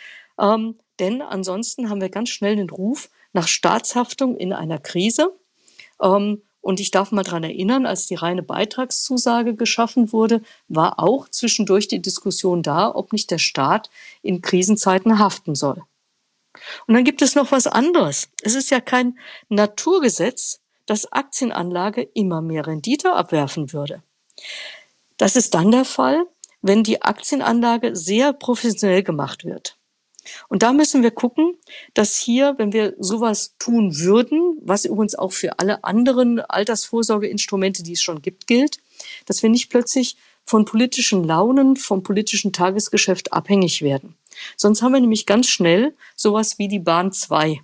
Speaker 5: denn ansonsten haben wir ganz schnell den Ruf nach Staatshaftung in einer Krise. Und ich darf mal daran erinnern, als die reine Beitragszusage geschaffen wurde, war auch zwischendurch die Diskussion da, ob nicht der Staat in Krisenzeiten haften soll. Und dann gibt es noch was anderes. Es ist ja kein Naturgesetz, dass Aktienanlage immer mehr Rendite abwerfen würde. Das ist dann der Fall, wenn die Aktienanlage sehr professionell gemacht wird. Und da müssen wir gucken, dass hier, wenn wir sowas tun würden, was übrigens auch für alle anderen Altersvorsorgeinstrumente, die es schon gibt, gilt, dass wir nicht plötzlich von politischen Launen, vom politischen Tagesgeschäft abhängig werden. Sonst haben wir nämlich ganz schnell sowas wie die Bahn 2.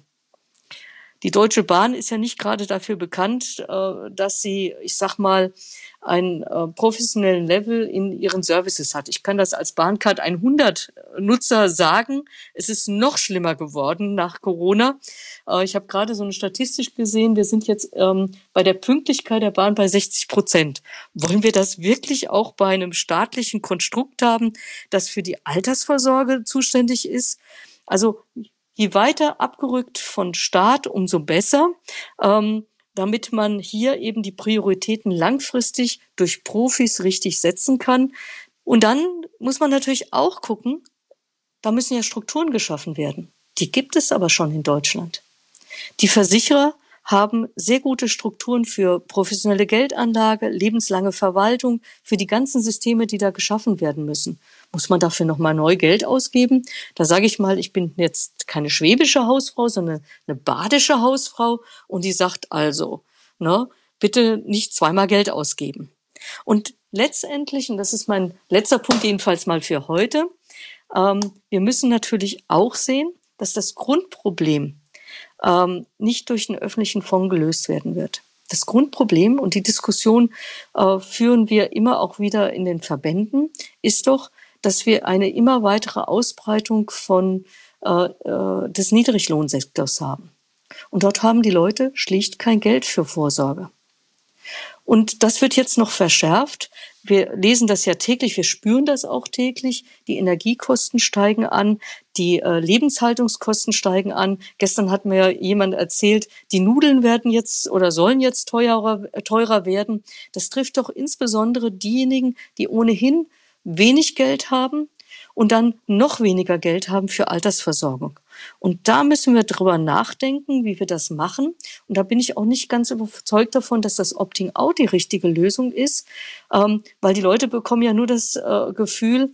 Speaker 5: Die Deutsche Bahn ist ja nicht gerade dafür bekannt, dass sie, ich sag mal, einen professionellen Level in ihren Services hat. Ich kann das als Bahncard 100 Nutzer sagen. Es ist noch schlimmer geworden nach Corona. Ich habe gerade so eine Statistik gesehen. Wir sind jetzt bei der Pünktlichkeit der Bahn bei 60%. Wollen wir das wirklich auch bei einem staatlichen Konstrukt haben, das für die Altersvorsorge zuständig ist? Also je weiter abgerückt von Staat, umso besser, damit man hier eben die Prioritäten langfristig durch Profis richtig setzen kann. Und dann muss man natürlich auch gucken, da müssen ja Strukturen geschaffen werden. Die gibt es aber schon in Deutschland. Die Versicherer haben sehr gute Strukturen für professionelle Geldanlage, lebenslange Verwaltung, für die ganzen Systeme, die da geschaffen werden müssen. Muss man dafür nochmal neu Geld ausgeben? Da sage ich mal, ich bin jetzt keine schwäbische Hausfrau, sondern eine badische Hausfrau und die sagt also, bitte nicht zweimal Geld ausgeben. Und letztendlich, und das ist mein letzter Punkt jedenfalls mal für heute, wir müssen natürlich auch sehen, dass das Grundproblem nicht durch einen öffentlichen Fonds gelöst werden wird. Das Grundproblem, und die Diskussion führen wir immer auch wieder in den Verbänden, ist doch, dass wir eine immer weitere Ausbreitung des Niedriglohnsektors haben. Und dort haben die Leute schlicht kein Geld für Vorsorge. Und das wird jetzt noch verschärft. Wir lesen das ja täglich, wir spüren das auch täglich. Die Energiekosten steigen an, die Lebenshaltungskosten steigen an. Gestern hat mir jemand erzählt, die Nudeln werden jetzt oder sollen jetzt teurer werden. Das trifft doch insbesondere diejenigen, die ohnehin wenig Geld haben und dann noch weniger Geld haben für Altersversorgung. Und da müssen wir drüber nachdenken, wie wir das machen. Und da bin ich auch nicht ganz überzeugt davon, dass das Opting-out die richtige Lösung ist, weil die Leute bekommen ja nur das Gefühl,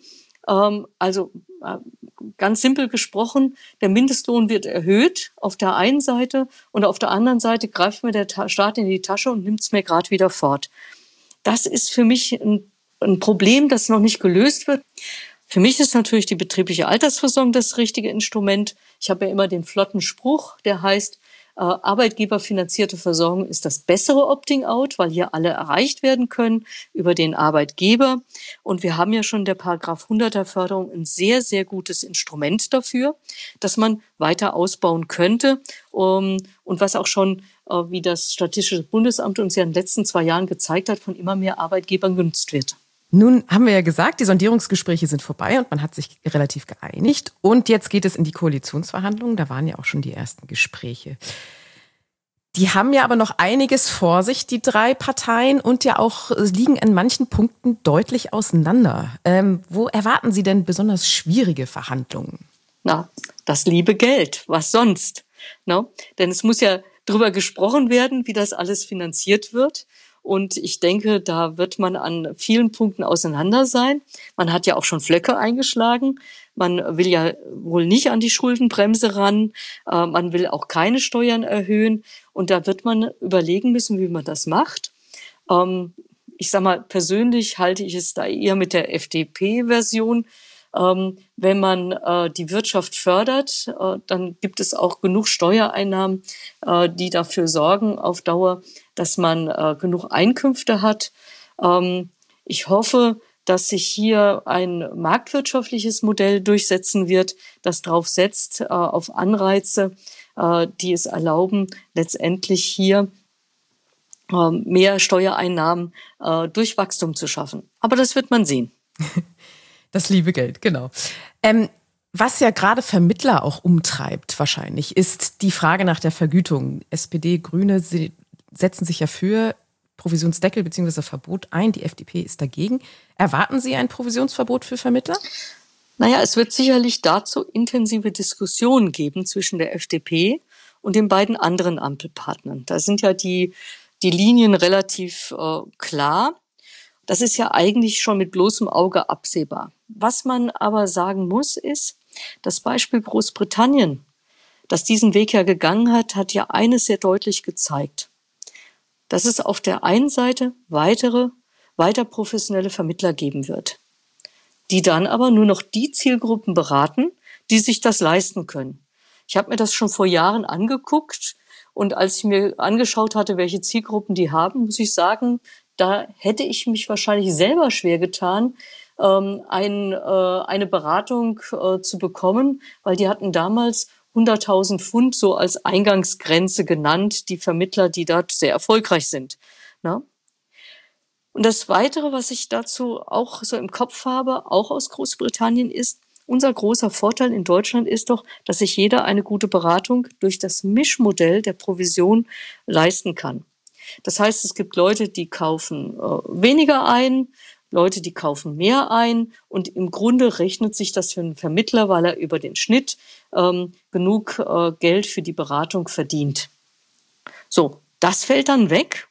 Speaker 5: ganz simpel gesprochen, der Mindestlohn wird erhöht auf der einen Seite und auf der anderen Seite greift mir der Staat in die Tasche und nimmt es mir gerade wieder fort. Das ist für mich ein Problem, das noch nicht gelöst wird. Für mich ist natürlich die betriebliche Altersversorgung das richtige Instrument. Ich habe ja immer den flotten Spruch, der heißt, arbeitgeberfinanzierte Versorgung ist das bessere Opting-out, weil hier alle erreicht werden können über den Arbeitgeber. Und wir haben ja schon der Paragraph 100er Förderung ein sehr, sehr gutes Instrument dafür, dass man weiter ausbauen könnte. Und was auch schon, wie das Statistische Bundesamt uns ja in den letzten 2 Jahren gezeigt hat, von immer mehr Arbeitgebern genutzt wird.
Speaker 1: Nun haben wir ja gesagt, die Sondierungsgespräche sind vorbei und man hat sich relativ geeinigt. Und jetzt geht es in die Koalitionsverhandlungen. Da waren ja auch schon die ersten Gespräche. Die haben ja aber noch einiges vor sich, die 3 Parteien, und ja auch liegen in manchen Punkten deutlich auseinander. Wo erwarten Sie denn besonders schwierige Verhandlungen?
Speaker 5: Na, das liebe Geld. Was sonst? No? Denn es muss ja drüber gesprochen werden, wie das alles finanziert wird. Und ich denke, da wird man an vielen Punkten auseinander sein. Man hat ja auch schon Flöcke eingeschlagen. Man will ja wohl nicht an die Schuldenbremse ran. Man will auch keine Steuern erhöhen. Und da wird man überlegen müssen, wie man das macht. Ich sag mal, persönlich halte ich es da eher mit der FDP-Version. Wenn man die Wirtschaft fördert, dann gibt es auch genug Steuereinnahmen, die dafür sorgen auf Dauer, dass man genug Einkünfte hat. Ich hoffe, dass sich hier ein marktwirtschaftliches Modell durchsetzen wird, das darauf setzt, auf Anreize, die es erlauben, letztendlich hier mehr Steuereinnahmen durch Wachstum zu schaffen. Aber das wird man sehen.
Speaker 1: Das liebe Geld, genau. Was ja gerade Vermittler auch umtreibt wahrscheinlich, ist die Frage nach der Vergütung. SPD, Grüne setzen sich ja für Provisionsdeckel bzw. Verbot ein. Die FDP ist dagegen. Erwarten Sie ein Provisionsverbot für Vermittler?
Speaker 5: Naja, es wird sicherlich dazu intensive Diskussionen geben zwischen der FDP und den beiden anderen Ampelpartnern. Da sind ja die Linien relativ klar. Das ist ja eigentlich schon mit bloßem Auge absehbar. Was man aber sagen muss, ist, das Beispiel Großbritannien, das diesen Weg ja gegangen hat, hat ja eines sehr deutlich gezeigt. Dass es auf der einen Seite weiter professionelle Vermittler geben wird, die dann aber nur noch die Zielgruppen beraten, die sich das leisten können. Ich habe mir das schon vor Jahren angeguckt und als ich mir angeschaut hatte, welche Zielgruppen die haben, muss ich sagen, da hätte ich mich wahrscheinlich selber schwer getan, eine Beratung zu bekommen, weil die hatten damals 100.000 Pfund so als Eingangsgrenze genannt, die Vermittler, die dort sehr erfolgreich sind. Na? Und das Weitere, was ich dazu auch so im Kopf habe, auch aus Großbritannien, ist, unser großer Vorteil in Deutschland ist doch, dass sich jeder eine gute Beratung durch das Mischmodell der Provision leisten kann. Das heißt, es gibt Leute, die kaufen weniger ein, Leute, die kaufen mehr ein und im Grunde rechnet sich das für einen Vermittler, weil er über den Schnitt genug Geld für die Beratung verdient. So, das fällt dann weg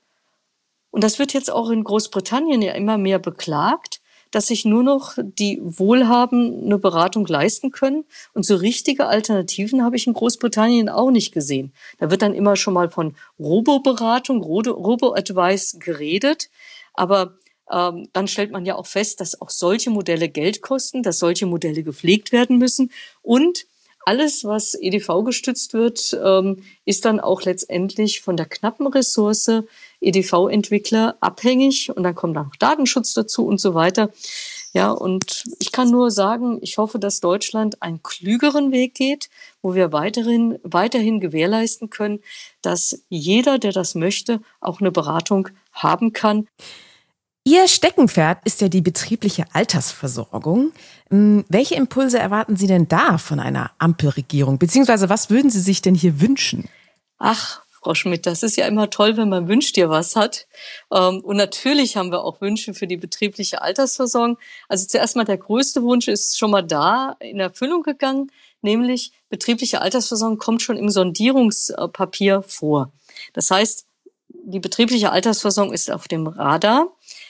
Speaker 5: und das wird jetzt auch in Großbritannien ja immer mehr beklagt, dass sich nur noch die Wohlhabenden eine Beratung leisten können. Und so richtige Alternativen habe ich in Großbritannien auch nicht gesehen. Da wird dann immer schon mal von Robo-Beratung, Robo-Advice geredet. Aber dann stellt man ja auch fest, dass auch solche Modelle Geld kosten, dass solche Modelle gepflegt werden müssen. Und alles, was EDV gestützt wird, ist dann auch letztendlich von der knappen Ressource EDV-Entwickler abhängig. Und dann kommt noch Datenschutz dazu und so weiter. Ja, und ich kann nur sagen, ich hoffe, dass Deutschland einen klügeren Weg geht, wo wir weiterhin gewährleisten können, dass jeder, der das möchte, auch eine Beratung haben kann.
Speaker 1: Ihr Steckenpferd ist ja die betriebliche Altersversorgung. Welche Impulse erwarten Sie denn da von einer Ampelregierung? Beziehungsweise was würden Sie sich denn hier wünschen?
Speaker 5: Ach, Frau Schmidt, das ist ja immer toll, wenn man wünscht dir was hat. Und natürlich haben wir auch Wünsche für die betriebliche Altersversorgung. Also zuerst mal der größte Wunsch ist schon mal da in Erfüllung gegangen, nämlich betriebliche Altersversorgung kommt schon im Sondierungspapier vor. Das heißt, die betriebliche Altersversorgung ist auf dem Radar.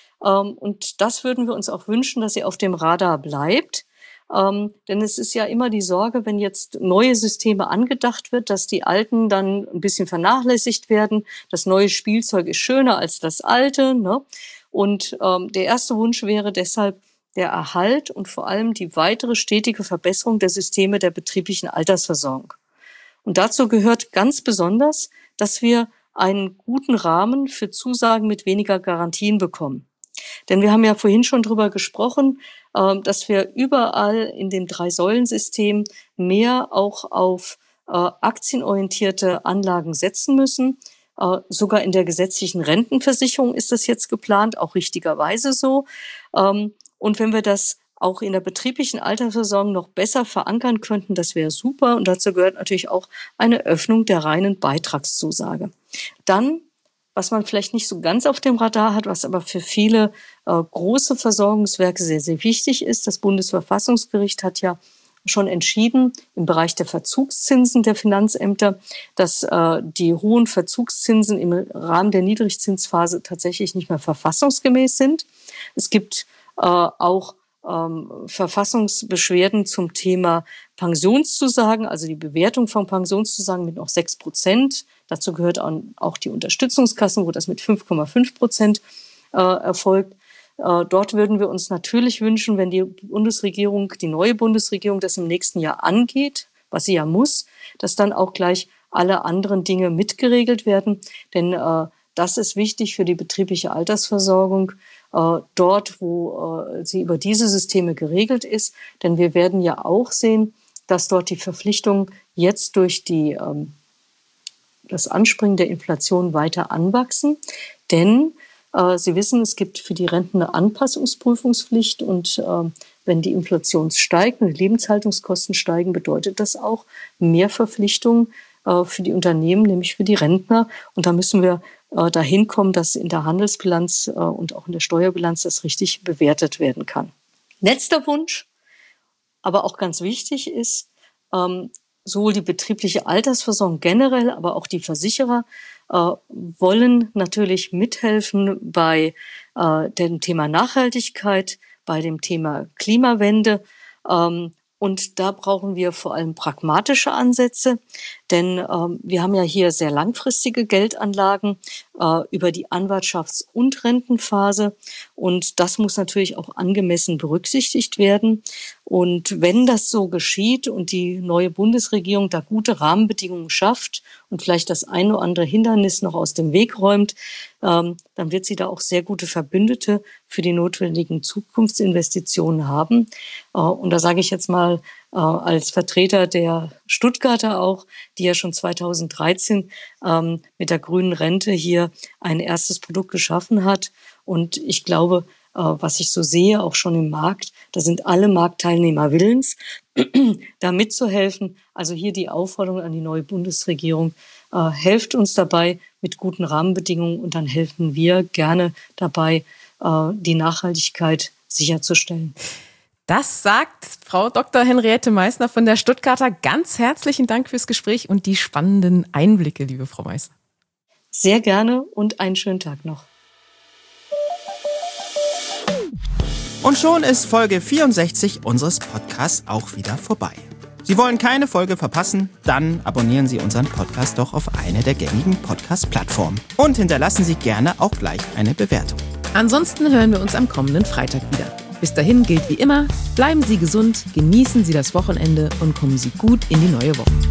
Speaker 5: Und das würden wir uns auch wünschen, dass sie auf dem Radar bleibt. Denn es ist ja immer die Sorge, wenn jetzt neue Systeme angedacht wird, dass die alten dann ein bisschen vernachlässigt werden. Das neue Spielzeug ist schöner als das alte, ne? Und der erste Wunsch wäre deshalb, der Erhalt und vor allem die weitere stetige Verbesserung der Systeme der betrieblichen Altersversorgung. Und dazu gehört ganz besonders, dass wir einen guten Rahmen für Zusagen mit weniger Garantien bekommen. Denn wir haben ja vorhin schon drüber gesprochen, dass wir überall in dem 3-Säulen-System mehr auch auf aktienorientierte Anlagen setzen müssen. Sogar in der gesetzlichen Rentenversicherung ist das jetzt geplant, auch richtigerweise so. Und wenn wir das auch in der betrieblichen Altersversorgung noch besser verankern könnten, das wäre super. Und dazu gehört natürlich auch eine Öffnung der reinen Beitragszusage. Dann, was man vielleicht nicht so ganz auf dem Radar hat, was aber für viele große Versorgungswerke sehr, sehr wichtig ist, das Bundesverfassungsgericht hat ja schon entschieden im Bereich der Verzugszinsen der Finanzämter, dass die hohen Verzugszinsen im Rahmen der Niedrigzinsphase tatsächlich nicht mehr verfassungsgemäß sind. Es gibt auch Verfassungsbeschwerden zum Thema Pensionszusagen, also die Bewertung von Pensionszusagen mit noch 6%. Dazu gehört auch die Unterstützungskassen, wo das mit 5,5% erfolgt. Dort würden wir uns natürlich wünschen, wenn die neue Bundesregierung das im nächsten Jahr angeht, was sie ja muss, dass dann auch gleich alle anderen Dinge mitgeregelt werden. Denn das ist wichtig für die betriebliche Altersversorgung, dort, wo sie über diese Systeme geregelt ist. Denn wir werden ja auch sehen, dass dort die Verpflichtungen jetzt durch das Anspringen der Inflation weiter anwachsen. Denn Sie wissen, es gibt für die Renten eine Anpassungsprüfungspflicht und wenn die Inflation steigt und die Lebenshaltungskosten steigen, bedeutet das auch mehr Verpflichtungen für die Unternehmen, nämlich für die Rentner. Und da müssen wir dahin kommen, dass in der Handelsbilanz und auch in der Steuerbilanz das richtig bewertet werden kann. Letzter Wunsch, aber auch ganz wichtig ist, sowohl die betriebliche Altersversorgung generell, aber auch die Versicherer wollen natürlich mithelfen bei dem Thema Nachhaltigkeit, bei dem Thema Klimawende. Und da brauchen wir vor allem pragmatische Ansätze, denn wir haben ja hier sehr langfristige Geldanlagen über die Anwartschafts- und Rentenphase. Und das muss natürlich auch angemessen berücksichtigt werden. Und wenn das so geschieht und die neue Bundesregierung da gute Rahmenbedingungen schafft und vielleicht das eine oder andere Hindernis noch aus dem Weg räumt, dann wird sie da auch sehr gute Verbündete für die notwendigen Zukunftsinvestitionen haben. Und da sage ich jetzt mal als Vertreter der Stuttgarter auch, die ja schon 2013 mit der grünen Rente hier ein erstes Produkt geschaffen hat. Und ich glaube, was ich so sehe, auch schon im Markt, da sind alle Marktteilnehmer willens, da mitzuhelfen. Also hier die Aufforderung an die neue Bundesregierung, helft uns dabei mit guten Rahmenbedingungen und dann helfen wir gerne dabei, die Nachhaltigkeit sicherzustellen.
Speaker 1: Das sagt Frau Dr. Henriette Meissner von der Stuttgarter. Ganz herzlichen Dank fürs Gespräch und die spannenden Einblicke, liebe Frau Meissner.
Speaker 5: Sehr gerne und einen schönen Tag noch.
Speaker 2: Und schon ist Folge 64 unseres Podcasts auch wieder vorbei. Sie wollen keine Folge verpassen? Dann abonnieren Sie unseren Podcast doch auf eine der gängigen Podcast-Plattformen. Und hinterlassen Sie gerne auch gleich eine Bewertung.
Speaker 1: Ansonsten hören wir uns am kommenden Freitag wieder. Bis dahin gilt wie immer, bleiben Sie gesund, genießen Sie das Wochenende und kommen Sie gut in die neue Woche.